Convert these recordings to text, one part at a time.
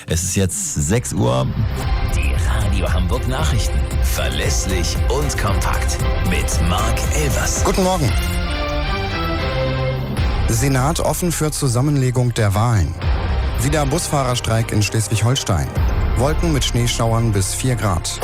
Es ist jetzt 6 Uhr. Die Radio Hamburg Nachrichten. Verlässlich und kompakt. Mit Marc Elvers. Guten Morgen. Senat offen für Zusammenlegung der Wahlen. Wieder Busfahrerstreik in Schleswig-Holstein. Wolken mit Schneeschauern bis 4 Grad.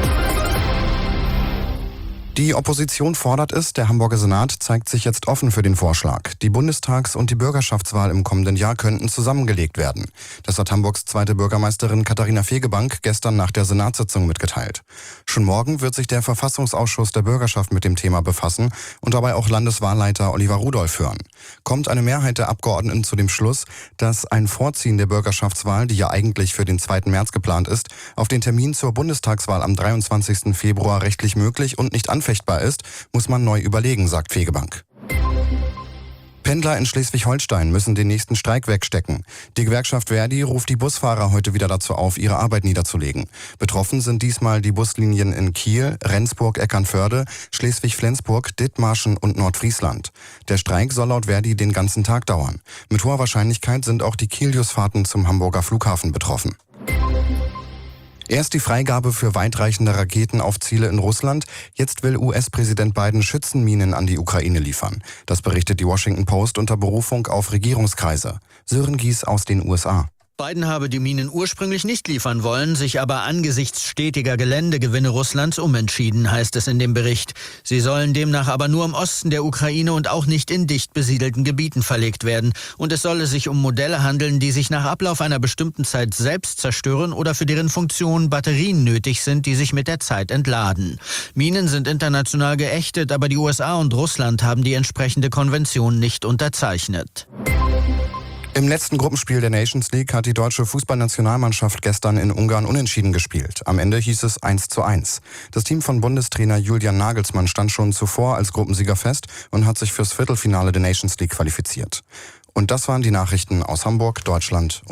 Die Opposition fordert es, der Hamburger Senat zeigt sich jetzt offen für den Vorschlag. Die Bundestags- und die Bürgerschaftswahl im kommenden Jahr könnten zusammengelegt werden. Das hat Hamburgs zweite Bürgermeisterin Katharina Fegebank gestern nach der Senatssitzung mitgeteilt. Schon morgen wird sich der Verfassungsausschuss der Bürgerschaft mit dem Thema befassen und dabei auch Landeswahlleiter Oliver Rudolph hören. Kommt eine Mehrheit der Abgeordneten zu dem Schluss, dass ein Vorziehen der Bürgerschaftswahl, die ja eigentlich für den 2. März geplant ist, auf den Termin zur Bundestagswahl am 23. Februar rechtlich möglich und nicht anfechtbar ist, muss man neu überlegen, sagt Fegebank. Pendler in Schleswig-Holstein müssen den nächsten Streik wegstecken. Die Gewerkschaft Verdi ruft die Busfahrer heute wieder dazu auf, ihre Arbeit niederzulegen. Betroffen sind diesmal die Buslinien in Kiel, Rendsburg, Eckernförde, Schleswig-Flensburg, Dithmarschen und Nordfriesland. Der Streik soll laut Verdi den ganzen Tag dauern. Mit hoher Wahrscheinlichkeit sind auch die Kilius-Fahrten zum Hamburger Flughafen betroffen. Erst die Freigabe für weitreichende Raketen auf Ziele in Russland. Jetzt will US-Präsident Biden Schützenminen an die Ukraine liefern. Das berichtet die Washington Post unter Berufung auf Regierungskreise. Sören Gies aus den USA. Biden habe die Minen ursprünglich nicht liefern wollen, sich aber angesichts stetiger Geländegewinne Russlands umentschieden, heißt es in dem Bericht. Sie sollen demnach aber nur im Osten der Ukraine und auch nicht in dicht besiedelten Gebieten verlegt werden. Und es solle sich um Modelle handeln, die sich nach Ablauf einer bestimmten Zeit selbst zerstören oder für deren Funktion Batterien nötig sind, die sich mit der Zeit entladen. Minen sind international geächtet, aber die USA und Russland haben die entsprechende Konvention nicht unterzeichnet. Im letzten Gruppenspiel der Nations League hat die deutsche Fußballnationalmannschaft gestern in Ungarn unentschieden gespielt. Am Ende hieß es 1:1. Das Team von Bundestrainer Julian Nagelsmann stand schon zuvor als Gruppensieger fest und hat sich fürs Viertelfinale der Nations League qualifiziert. Und das waren die Nachrichten aus Hamburg, Deutschland